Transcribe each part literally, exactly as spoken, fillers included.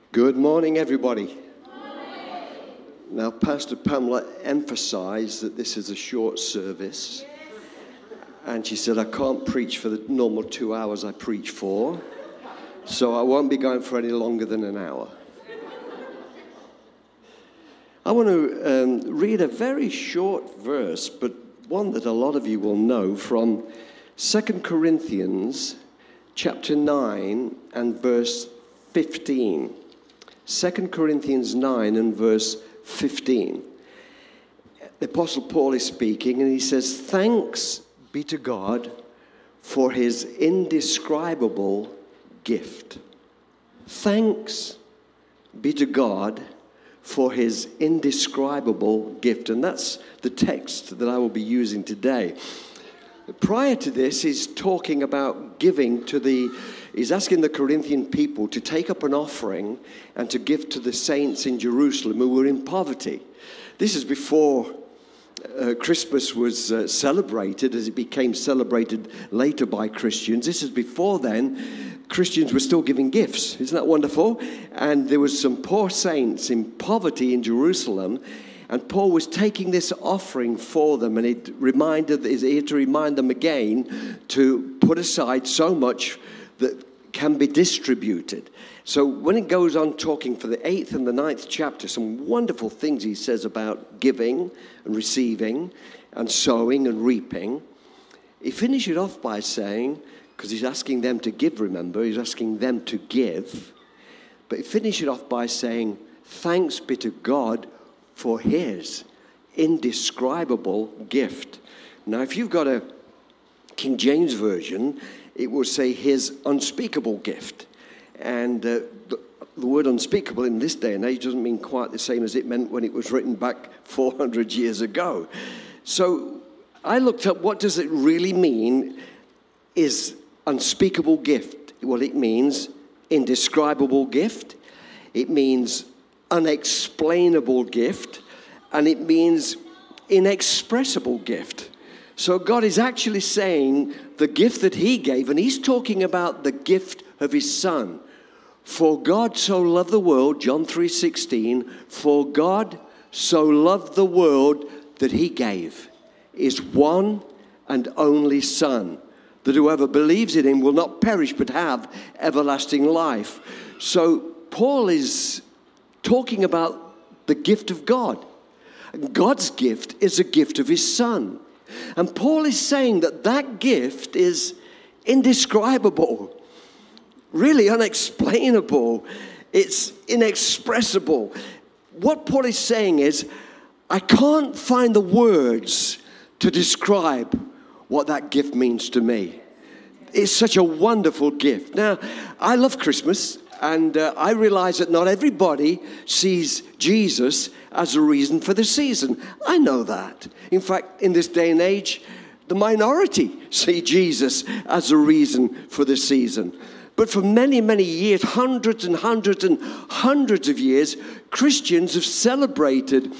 Good morning, everybody. Good morning. Now, Pastor Pamela emphasized that this is a short service. And she said, I can't preach for the normal two hours I preach for. So I won't be going for any longer than an hour. I want to um, read a very short verse, but one that a lot of you will know, from Second Corinthians chapter nine and verse fifteen. Second Corinthians nine and verse fifteen. The Apostle Paul is speaking, and he says, "Thanks be to God for his indescribable gift." Thanks be to God for his indescribable gift. And that's the text that I will be using today. Prior to this, he's talking about giving to the, he's asking the Corinthian people to take up an offering and to give to the saints in Jerusalem who were in poverty. This is before uh, Christmas was uh, celebrated, as it became celebrated later by Christians. This is before then. Christians were still giving gifts. Isn't that wonderful? And there was some poor saints in poverty in Jerusalem, and Paul was taking this offering for them, and it reminded, is here to remind them again to put aside so much that can be distributed. So when it goes on talking for the eighth and the ninth chapter, some wonderful things he says about giving and receiving and sowing and reaping. He finishes it off by saying, because he's asking them to give, remember, he's asking them to give. But he finishes it off by saying, thanks be to God for his indescribable gift. Now, if you've got a King James Version, it will say his unspeakable gift. And uh, the, the word unspeakable in this day and age doesn't mean quite the same as it meant when it was written back four hundred years ago. So I looked up, what does it really mean is unspeakable gift? Well, it means indescribable gift. It means unexplainable gift. And it means inexpressible gift. So God is actually saying the gift that he gave, and he's talking about the gift of his Son. For God so loved the world, John three sixteen, for God so loved the world that he gave his one and only Son, that whoever believes in him will not perish but have everlasting life. So Paul is talking about the gift of God. God's gift is a gift of his Son. And Paul is saying that that gift is indescribable, really unexplainable. It's inexpressible. What Paul is saying is, I can't find the words to describe what that gift means to me. It's such a wonderful gift. Now, I love Christmas, and uh, I realize that not everybody sees Jesus as a reason for the season. I know that. In fact, in this day and age, the minority see Jesus as a reason for the season. But for many, many years, hundreds and hundreds and hundreds of years, Christians have celebrated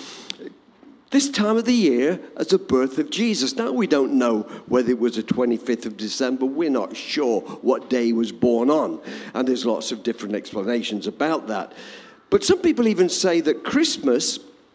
this time of the year as the birth of Jesus. Now, we don't know whether it was the twenty-fifth of December. We're not sure what day he was born on. And there's lots of different explanations about that. But some people even say that Christmas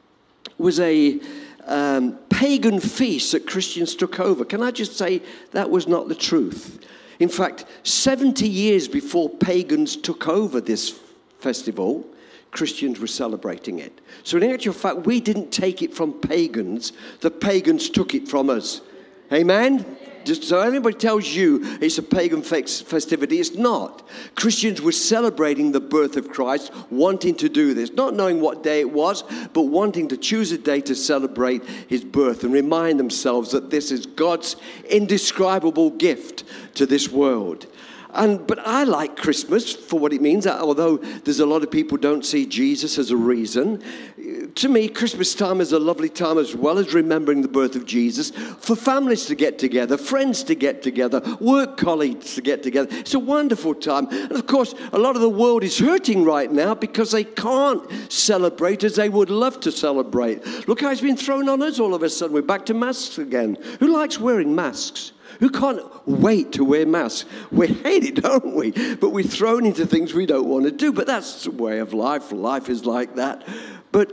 was a um, pagan feast that Christians took over. Can I just say that was not the truth? In fact, seventy years before pagans took over this festival, Christians were celebrating it. So in actual fact, we didn't take it from pagans. The pagans took it from us. Amen? Just so anybody tells you it's a pagan festivity, it's not. Christians were celebrating the birth of Christ, wanting to do this. Not knowing what day it was, but wanting to choose a day to celebrate his birth and remind themselves that this is God's indescribable gift to this world. And, but I like Christmas for what it means, although there's a lot of people who don't see Jesus as a reason. To me, Christmas time is a lovely time, as well as remembering the birth of Jesus, for families to get together, friends to get together, work colleagues to get together. It's a wonderful time. And of course, a lot of the world is hurting right now because they can't celebrate as they would love to celebrate. Look how it's been thrown on us all of a sudden. We're back to masks again. Who likes wearing masks? Who can't wait to wear masks? We hate it, don't we? But we're thrown into things we don't want to do. But that's the way of life. Life is like that. But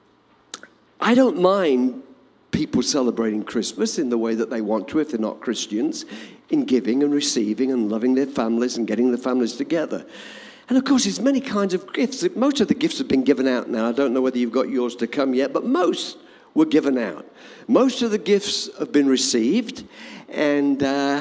I don't mind people celebrating Christmas in the way that they want to if they're not Christians, in giving and receiving and loving their families and getting the families together. And of course, there's many kinds of gifts. Most of the gifts have been given out now. I don't know whether you've got yours to come yet, but most were given out. Most of the gifts have been received, and uh,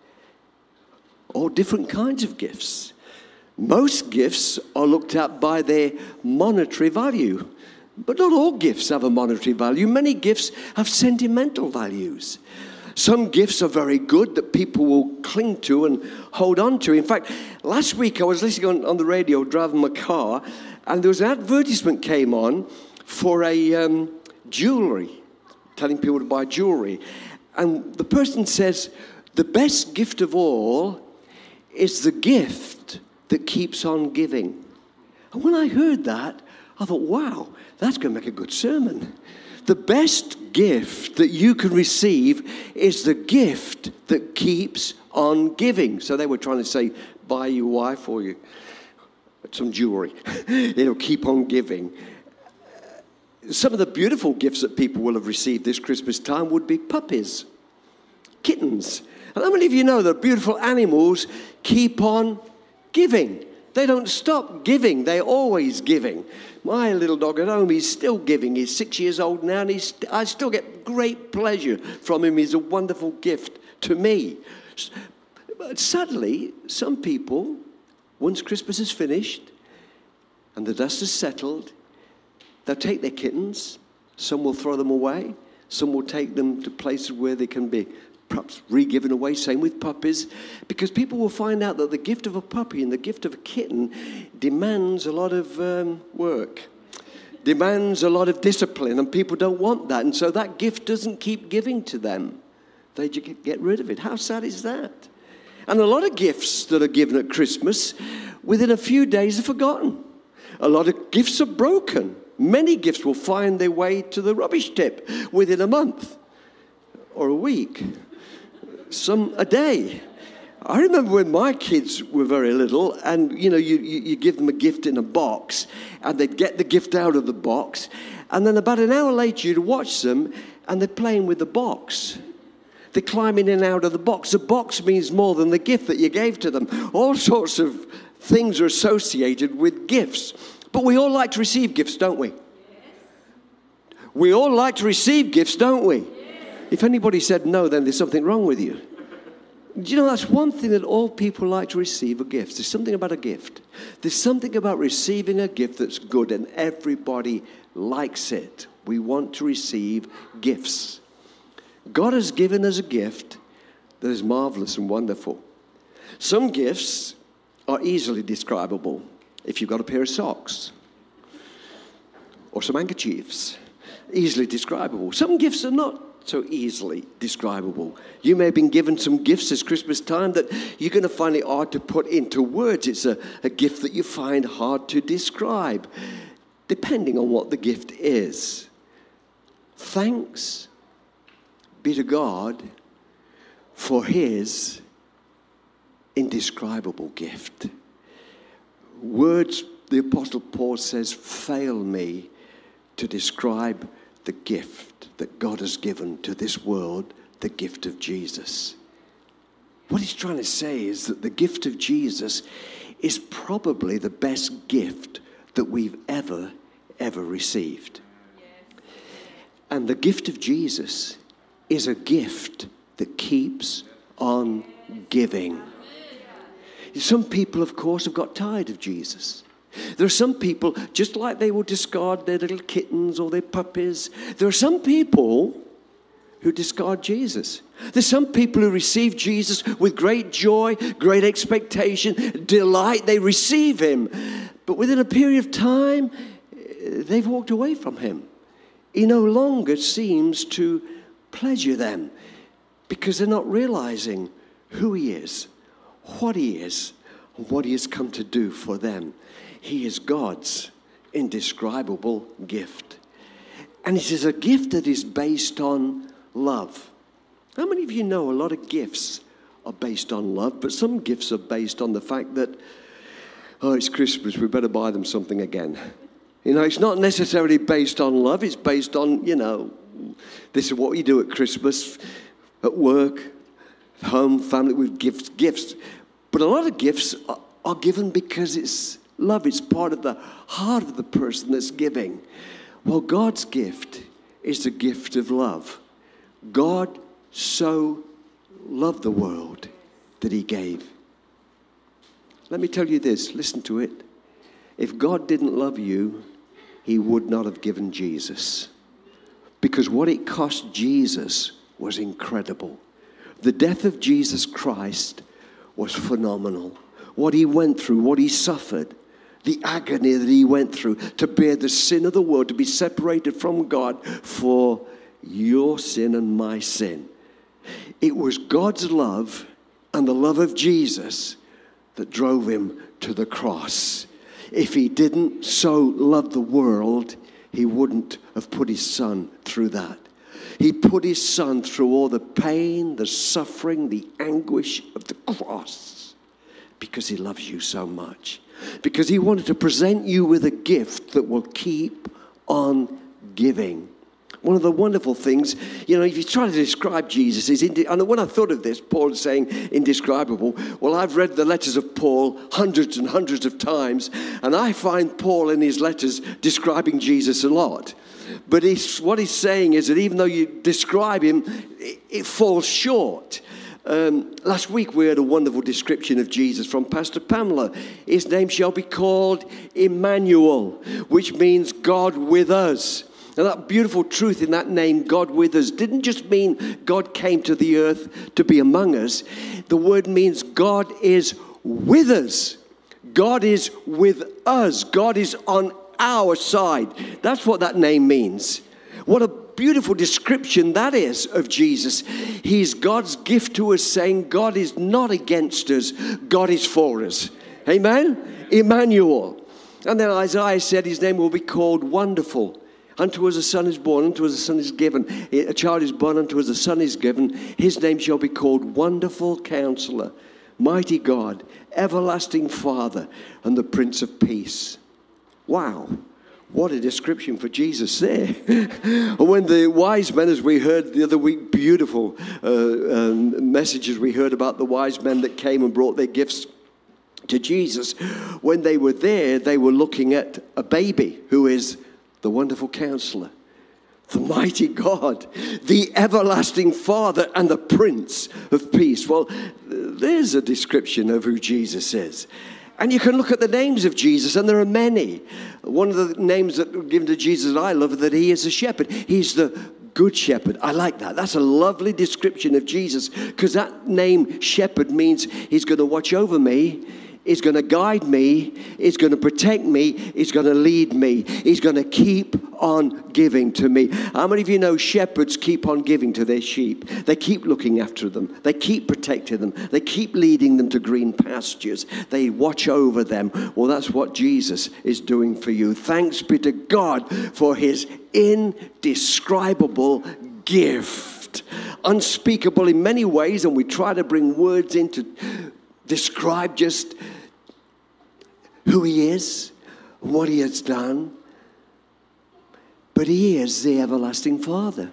all different kinds of gifts. Most gifts are looked at by their monetary value, but not all gifts have a monetary value. Many gifts have sentimental values. Some gifts are very good that people will cling to and hold on to. In fact, last week I was listening on, on the radio, driving my car, and there was an advertisement came on for a um, jewellery, telling people to buy jewellery. And the person says, the best gift of all is the gift that keeps on giving. And when I heard that, I thought, wow, that's going to make a good sermon. The best gift that you can receive is the gift that keeps on giving. So they were trying to say, buy your wife or your, some jewelry. It'll keep on giving. Some of the beautiful gifts that people will have received this Christmas time would be puppies, kittens. And how many of you know that beautiful animals keep on giving? They don't stop giving. They're always giving. My little dog at home, he's still giving. He's six years old now, and he's, I still get great pleasure from him. He's a wonderful gift to me. But sadly, some people, once Christmas is finished and the dust is settled, they'll take their kittens. Some will throw them away. Some will take them to places where they can be perhaps re-given away. Same with puppies. Because people will find out that the gift of a puppy and the gift of a kitten demands a lot of um, work, demands a lot of discipline, and people don't want that. And so that gift doesn't keep giving to them. They just get rid of it. How sad is that? And a lot of gifts that are given at Christmas, within a few days, are forgotten. A lot of gifts are broken. Many gifts will find their way to the rubbish tip within a month or a week, some a day. I remember when my kids were very little, and you know, you, you, you give them a gift in a box, and they'd get the gift out of the box, and then about an hour later you'd watch them, and they're playing with the box. They're climbing in and out of the box. The box means more than the gift that you gave to them. All sorts of things are associated with gifts. But we all like to receive gifts, don't we? Yes. We all like to receive gifts, don't we? Yes. If anybody said no, then there's something wrong with you. Do you know, that's one thing that all people like to receive are gifts. There's something about a gift. There's something about receiving a gift that's good, and everybody likes it. We want to receive gifts. God has given us a gift that is marvelous and wonderful. Some gifts are easily describable. If you've got a pair of socks or some handkerchiefs, easily describable. Some gifts are not so easily describable. You may have been given some gifts this Christmas time that you're going to find it hard to put into words. It's a, a gift that you find hard to describe, depending on what the gift is. Thanks be to God for his indescribable gift. Words, the Apostle Paul says, fail me to describe the gift that God has given to this world, the gift of Jesus. What he's trying to say is that the gift of Jesus is probably the best gift that we've ever, ever received. Yes. And the gift of Jesus is a gift that keeps on giving. Some people, of course, have got tired of Jesus. There are some people, just like they will discard their little kittens or their puppies, there are some people who discard Jesus. There's some people who receive Jesus with great joy, great expectation, delight. They receive him. But within a period of time, they've walked away from him. He no longer seems to pleasure them because they're not realizing who he is, what he is, and what he has come to do for them. He is God's indescribable gift. And it is a gift that is based on love. How many of you know a lot of gifts are based on love, but some gifts are based on the fact that, oh, it's Christmas, we better buy them something again. You know, it's not necessarily based on love. It's based on, you know, this is what we do at Christmas, at work, home, family, with gifts, gifts. But a lot of gifts are, are given because it's love. It's part of the heart of the person that's giving. Well, God's gift is the gift of love. God so loved the world that he gave. Let me tell you this, listen to it. If God didn't love you, he would not have given Jesus. Because what it cost Jesus was incredible. The death of Jesus Christ was phenomenal. What he went through, what he suffered, the agony that he went through to bear the sin of the world, to be separated from God for your sin and my sin. It was God's love and the love of Jesus that drove him to the cross. If he didn't so love the world, he wouldn't have put his son through that. He put his son through all the pain, the suffering, the anguish of the cross because he loves you so much. Because he wanted to present you with a gift that will keep on giving. One of the wonderful things, you know, if you try to describe Jesus, is indi- and when I thought of this, Paul is saying indescribable. Well, I've read the letters of Paul hundreds and hundreds of times, and I find Paul in his letters describing Jesus a lot. But he's, what he's saying is that even though you describe him, it, it falls short. Um, last week we heard a wonderful description of Jesus from Pastor Pamela. His name shall be called Emmanuel, which means God with us. Now that beautiful truth in that name, God with us, didn't just mean God came to the earth to be among us. The word means God is with us. God is with us. God is on our side. That's what that name means. What a beautiful description that is of Jesus. He's God's gift to us, saying God is not against us. God is for us. Amen? Emmanuel. And then Isaiah said his name will be called Wonderful. Unto us a son is born, unto us a son is given. A child is born, unto us a son is given. His name shall be called Wonderful Counselor, Mighty God, Everlasting Father, and the Prince of Peace. Wow. What a description for Jesus there. When the wise men, as we heard the other week, beautiful uh, um, messages we heard about the wise men that came and brought their gifts to Jesus. When they were there, they were looking at a baby who is the Wonderful Counselor, the Mighty God, the Everlasting Father, and the Prince of Peace. Well, there's a description of who Jesus is. And you can look at the names of Jesus, and there are many. One of the names that were given to Jesus that I love, that he is a shepherd. He's the Good Shepherd. I like that. That's a lovely description of Jesus, because that name shepherd means he's going to watch over me. He's going to guide me. He's going to protect me. He's going to lead me. He's going to keep on giving to me. How many of you know shepherds keep on giving to their sheep? They keep looking after them. They keep protecting them. They keep leading them to green pastures. They watch over them. Well, that's what Jesus is doing for you. Thanks be to God for his indescribable gift. Unspeakable in many ways, and we try to bring words in to describe just who he is, what he has done. But he is the everlasting Father.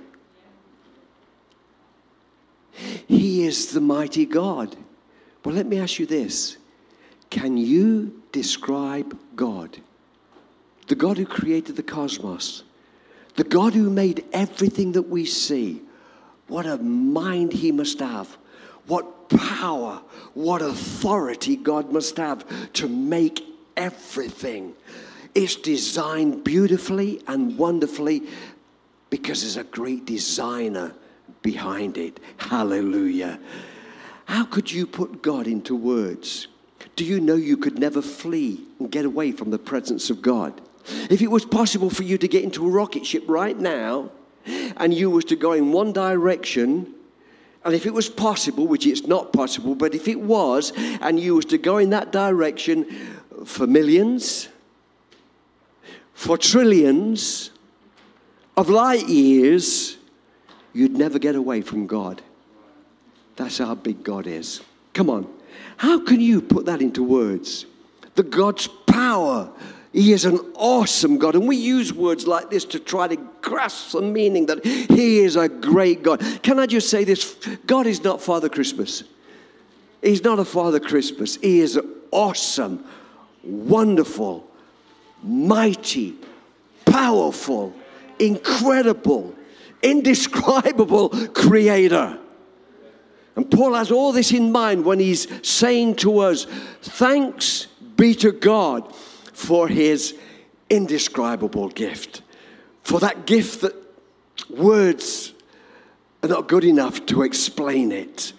He is the mighty God. Well, let me ask you this. Can you describe God? The God who created the cosmos. The God who made everything that we see. What a mind he must have. What power, what authority God must have to make everything. It's designed beautifully and wonderfully because there's a great designer behind it. Hallelujah. How could you put God into words? Do you know you could never flee and get away from the presence of God? If it was possible for you to get into a rocket ship right now and you was to go in one direction, and if it was possible, which it's not possible, but if it was, and you was to go in that direction for millions, for trillions of light years, you'd never get away from God. That's how big God is. Come on. How can you put that into words? The God's power. He is an awesome God. And we use words like this to try to grasp the meaning that he is a great God. Can I just say this? God is not Father Christmas. He's not a Father Christmas. He is an awesome, wonderful, mighty, powerful, incredible, indescribable creator. And Paul has all this in mind when he's saying to us, thanks be to God for his indescribable gift. For that gift that words are not good enough to explain it.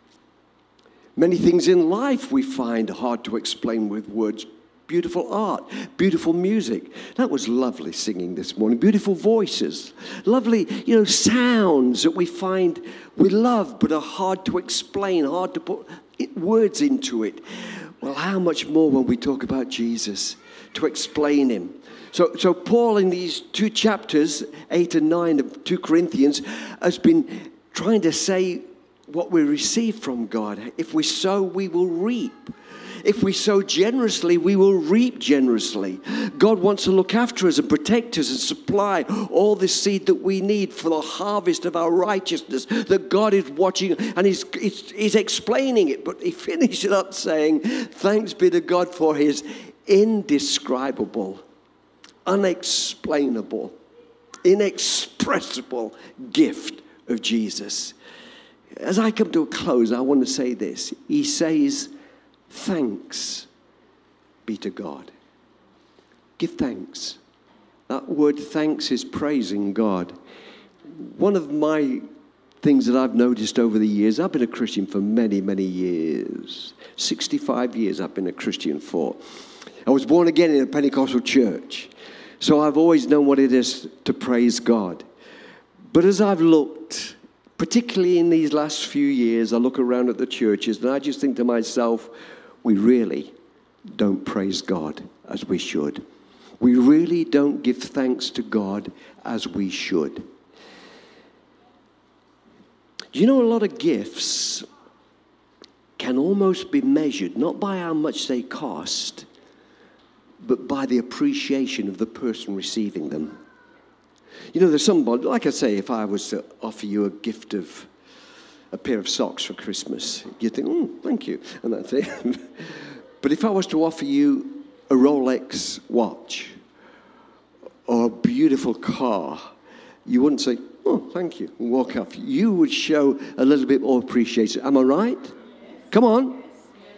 Many things in life we find hard to explain with words. Beautiful art, beautiful music. That was lovely singing this morning. Beautiful voices, lovely, you know, sounds that we find we love but are hard to explain, hard to put it, words into it. Well, how much more when we talk about Jesus, to explain him. So, so Paul in these two chapters, eight and nine of Second Corinthians, has been trying to say what we receive from God. If we sow, we will reap. If we sow generously, we will reap generously. God wants to look after us and protect us and supply all the seed that we need for the harvest of our righteousness, that God is watching and he's, he's, he's explaining it. But he finished it up saying, thanks be to God for his indescribable, unexplainable, inexpressible gift of Jesus. As I come to a close, I want to say this. He says, thanks be to God. Give thanks. That word thanks is praising God. One of my things that I've noticed over the years, I've been a Christian for many, many years. sixty-five years I've been a Christian for. I was born again in a Pentecostal church. So I've always known what it is to praise God. But as I've looked, particularly in these last few years, I look around at the churches and I just think to myself, we really don't praise God as we should. We really don't give thanks to God as we should. You know, a lot of gifts can almost be measured, not by how much they cost, but by the appreciation of the person receiving them. You know, there's somebody, like I say, if I was to offer you a gift of a pair of socks for Christmas, you'd think, oh, thank you, and that's it. But if I was to offer you a Rolex watch or a beautiful car, you wouldn't say, oh, thank you, and walk off. You would show a little bit more appreciation. Am I right? Yes. Come on. Yes.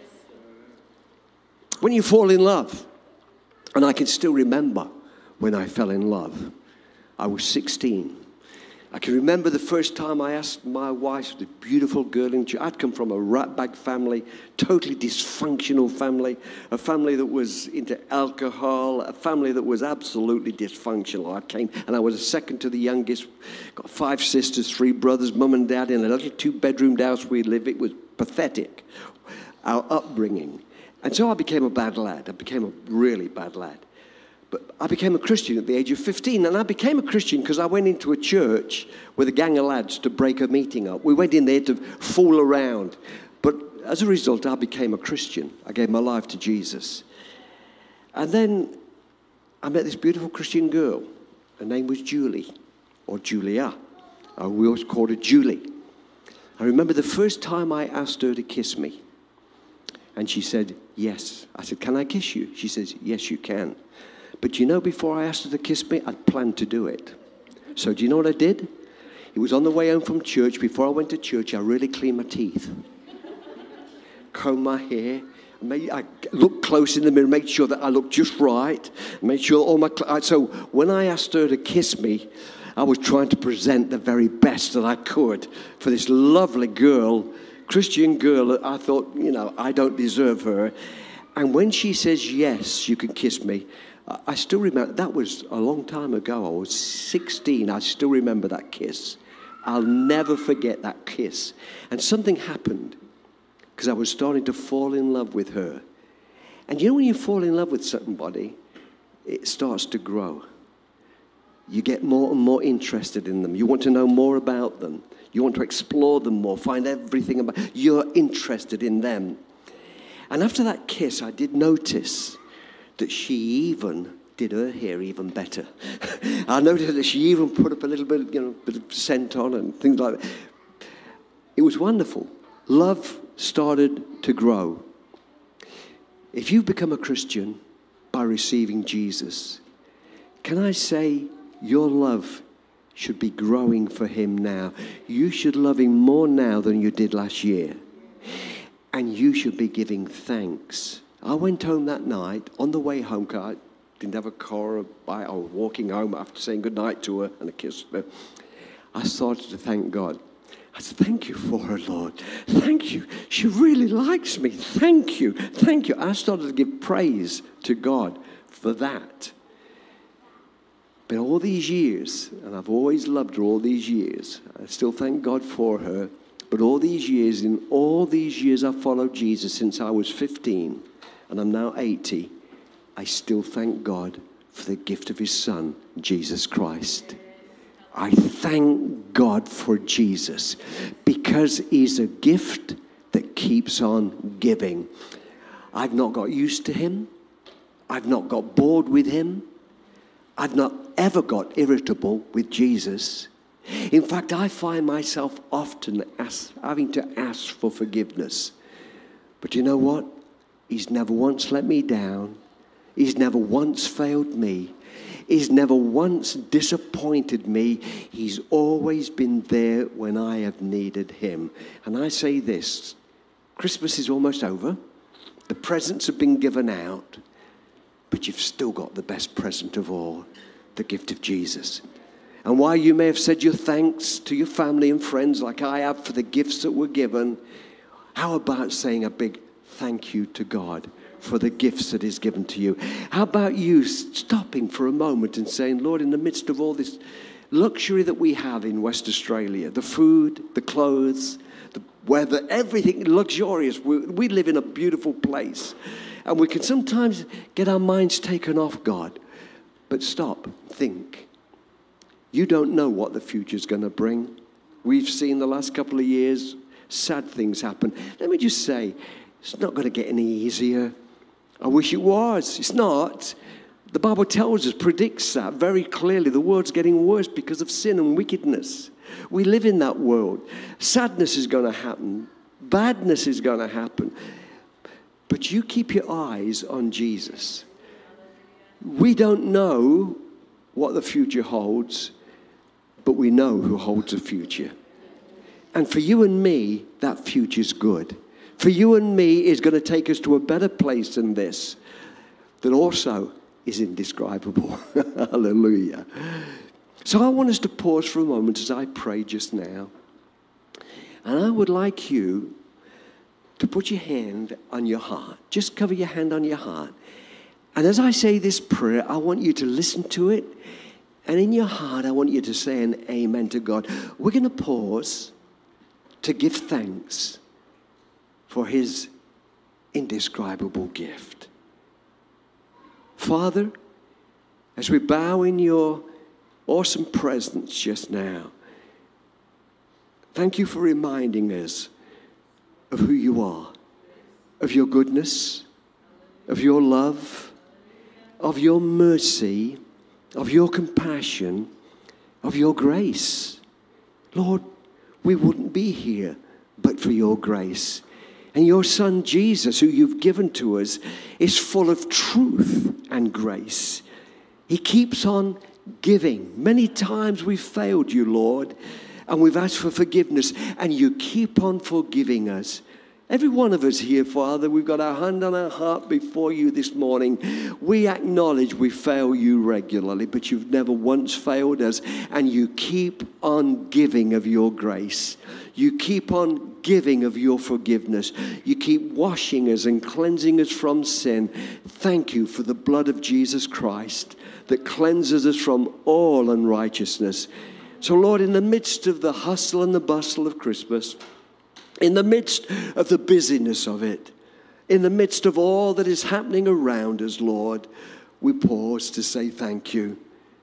When you fall in love, and I can still remember when I fell in love, I was sixteen. I can remember the first time I asked my wife, the beautiful girl in church. I'd come from a ratbag family, totally dysfunctional family, a family that was into alcohol, a family that was absolutely dysfunctional. I came, and I was a second to the youngest, got five sisters, three brothers, mum and dad, in a little two-bedroomed house we lived. It was pathetic, our upbringing. And so I became a bad lad. I became a really bad lad. But I became a Christian at the age of fifteen, and I became a Christian because I went into a church with a gang of lads to break a meeting up. We went in there to fool around. But as a result, I became a Christian. I gave my life to Jesus. And then I met this beautiful Christian girl. Her name was Julie, or Julia. Uh, we always called her Julie. I remember the first time I asked her to kiss me. And she said, yes. I said, can I kiss you? She says, yes, you can. But you know, before I asked her to kiss me, I'd planned to do it. So do you know what I did? It was on the way home from church. Before I went to church, I really cleaned my teeth. Combed my hair. Made, I looked close in the mirror, made sure that I looked just right. Made sure all my... So when I asked her to kiss me, I was trying to present the very best that I could for this lovely girl, Christian girl, that I thought, you know, I don't deserve her. And when she says, yes, you can kiss me, I still remember, that was a long time ago. I was sixteen. I still remember that kiss. I'll never forget that kiss. And something happened because I was starting to fall in love with her. And you know when you fall in love with somebody, it starts to grow. you get more and more interested in them. You want to know more about them. You want to explore them more, find everything about. You're interested in them. And after that kiss, I did notice that she even did her hair even better. I noticed that she even put up a little bit, you know, bit of scent on and things like that. It was wonderful. Love started to grow. If you've become a Christian by receiving Jesus, can I say your love should be growing for him now? You should love him more now than you did last year. And you should be giving thanks. I went home that night on the way home, because I didn't have a car. I was walking home after saying goodnight to her and a kiss. I started to thank God. I said, thank you for her, Lord. Thank you. She really likes me. Thank you. Thank you. I started to give praise to God for that. But all these years, and I've always loved her all these years, I still thank God for her, but all these years, in all these years I've followed Jesus since I was fifteen, and I'm now eighty, I still thank God for the gift of his son, Jesus Christ. I thank God for Jesus because he's a gift that keeps on giving. I've not got used to him. I've not got bored with him. I've not ever got irritable with Jesus. In fact, I find myself often ask, having to ask for forgiveness. But you know what? He's never once let me down. He's never once failed me. He's never once disappointed me. He's always been there when I have needed him. And I say this, Christmas is almost over. The presents have been given out. But you've still got the best present of all, the gift of Jesus. And while you may have said your thanks to your family and friends like I have for the gifts that were given, how about saying a big thank you to God for the gifts that he's given to you? How about you stopping for a moment and saying, Lord, in the midst of all this luxury that we have in West Australia, the food, the clothes, the weather, everything luxurious. We, we live in a beautiful place. And we can sometimes get our minds taken off God. But stop, think. You don't know what the future's going to bring. We've seen the last couple of years sad things happen. Let me just say, it's not going to get any easier. I wish it was. It's not. The Bible tells us, predicts that very clearly. The world's getting worse because of sin and wickedness. We live in that world. Sadness is going to happen. Badness is going to happen. But you keep your eyes on Jesus. We don't know what the future holds, but we know who holds the future. And for you and me, that future's good. For you and me, it's going to take us to a better place than this, that also is indescribable. Hallelujah. So I want us to pause for a moment as I pray just now. And I would like you to put your hand on your heart. Just cover your hand on your heart. And as I say this prayer, I want you to listen to it. And in your heart, I want you to say an amen to God. We're going to pause to give thanks for his indescribable gift. Father, as we bow in your awesome presence just now, thank you for reminding us of who you are, of your goodness, of your love, of your mercy, of your compassion, of your grace. Lord, we wouldn't be here but for your grace. And your son Jesus, who you've given to us, is full of truth and grace. He keeps on giving. Many times we've failed you, Lord, and we've asked for forgiveness, and you keep on forgiving us. Every one of us here, Father, we've got our hand on our heart before you this morning. We acknowledge we fail you regularly, but you've never once failed us, and you keep on giving of your grace. You keep on giving of your forgiveness. You keep washing us and cleansing us from sin. Thank you for the blood of Jesus Christ that cleanses us from all unrighteousness. So, Lord, in the midst of the hustle and the bustle of Christmas, in the midst of the busyness of it, in the midst of all that is happening around us, Lord, we pause to say thank you.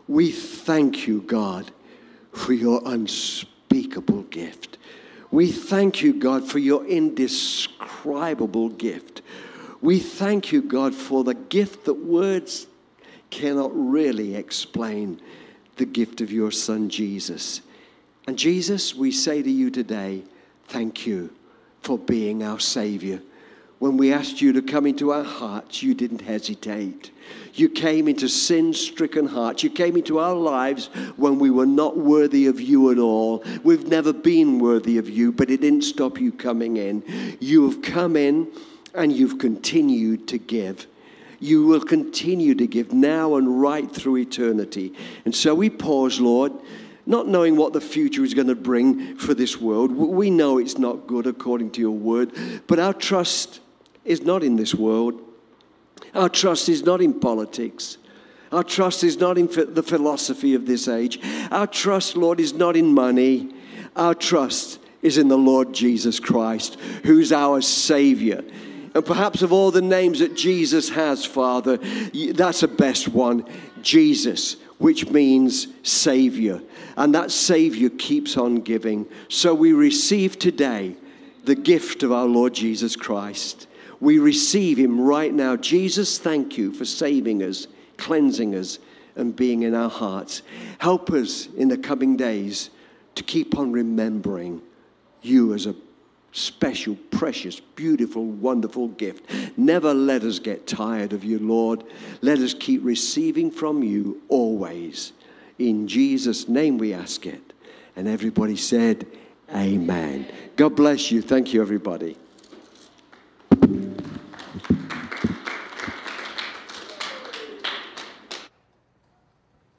We thank you, God, for your unspeakable gift. We thank you, God, for your indescribable gift. We thank you, God, for the gift that words cannot really explain, the gift of your Son, Jesus. And Jesus, we say to you today, thank you for being our Savior. When we asked you to come into our hearts, you didn't hesitate. You came into sin-stricken hearts. You came into our lives when we were not worthy of you at all. We've never been worthy of you, but it didn't stop you coming in. You have come in and you've continued to give. You will continue to give now and right through eternity. And so we pause, Lord, not knowing what the future is going to bring for this world. We know it's not good according to your word, but our trust is not in this world. Our trust is not in politics. Our trust is not in the philosophy of this age. Our trust, Lord, is not in money. Our trust is in the Lord Jesus Christ, who's our Savior. And perhaps of all the names that Jesus has, Father, that's the best one, Jesus, which means Savior. And that Savior keeps on giving. So we receive today the gift of our Lord Jesus Christ. We receive him right now. Jesus, thank you for saving us, cleansing us, and being in our hearts. Help us in the coming days to keep on remembering you as a special, precious, beautiful, wonderful gift. Never let us get tired of you, Lord. Let us keep receiving from you always. In Jesus' name we ask it. And everybody said, amen. God bless you. Thank you, everybody.